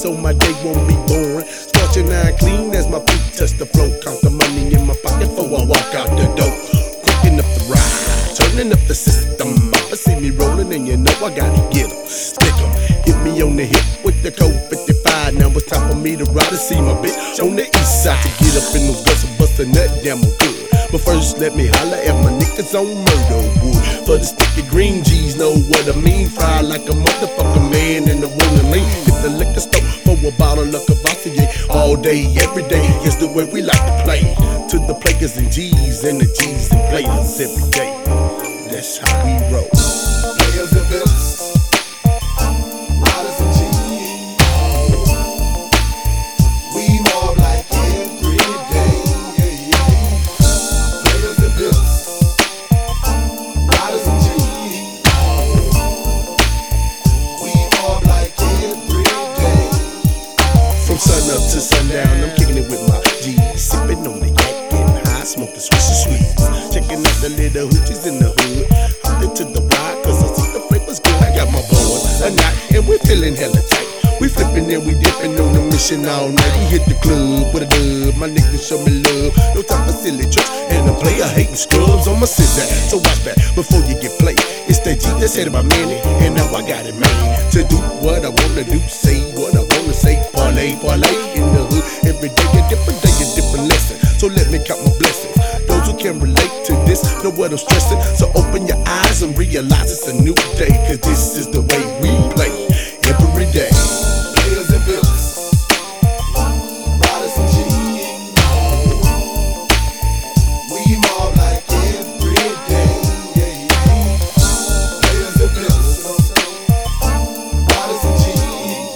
so my day won't be boring. Start your nine clean as my feet touch the floor. Count the money in my pocket before I walk out the door. Cooking up the ride, turning up the system. I see me rolling and you know I gotta get 'em, stick 'em. Hit me on the hip with the code 55. Now it's time for me to ride and see my bitch on the east side. To get up in those guts and bust a nut, damn I'm good. But first let me holler at my niggas on Murderwood. For the sticky green G's know what I mean. Fry like a motherfucking man in the rolling lane. Hit the liquor store for a bottle of Cavassier. All day, every day is the way we like to play. To the players and G's and the G's and players every day. That's how we roll. Players and pimps, riders and G's. We mob like every day. Players and pimps, riders and G's. We mob like every day. From sun up to sundown, I'm kicking it with my G's. Sipping on the yak, getting high, smoking swishy sweets. Checking out the little hoochies in the hood. Hopped to the ride, cause I see the flavors good. I got my boys a knot, and we're feeling hella tight. We flipping and we dipping on the mission all night. We hit the club with a dub, my niggas show me love. No time for silly tricks, and the player hating scrubs on my scissor. So watch back before you get played. It's that G that's headed by Manny, and now I got it made. To do what I wanna do, say what I wanna say. Parlay, parlay in the hood. Every day a different lesson. So let me count my blessings. Those who can relate to this know what I'm stressing. So open your eyes and realize it's a new day. Cause this is the way we play every day. Players and pimps, riders and G's. We mob like every day. Players and pimps, riders and G's.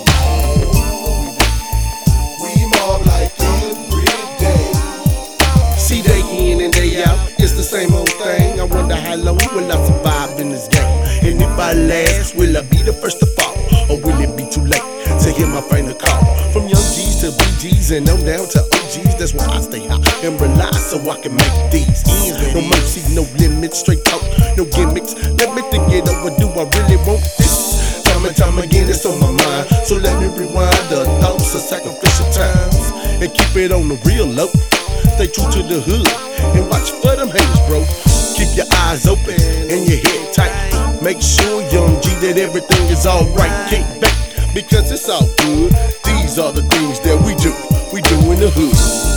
We mob like every day. See, day in and day out, it's the same old thing. I wonder how long will I survive in this game? And if I last, will I be the first to fall? Or will it be too late to hear my final call? From young G's to BG's and I'm down to OG's. That's why I stay high and rely so I can make these ends. No mercy, no limits, straight talk, no gimmicks. Let me think it over, do I really want this? Time and time again, it's on my mind. So let me rewind the thoughts of sacrificial times and keep it on the real low. Stay true to the hood and watch for them haters, bro. Keep your eyes open and your head tight. Make sure, young G, that everything is alright. Kick back because it's all good. These are the things that we do in the hood.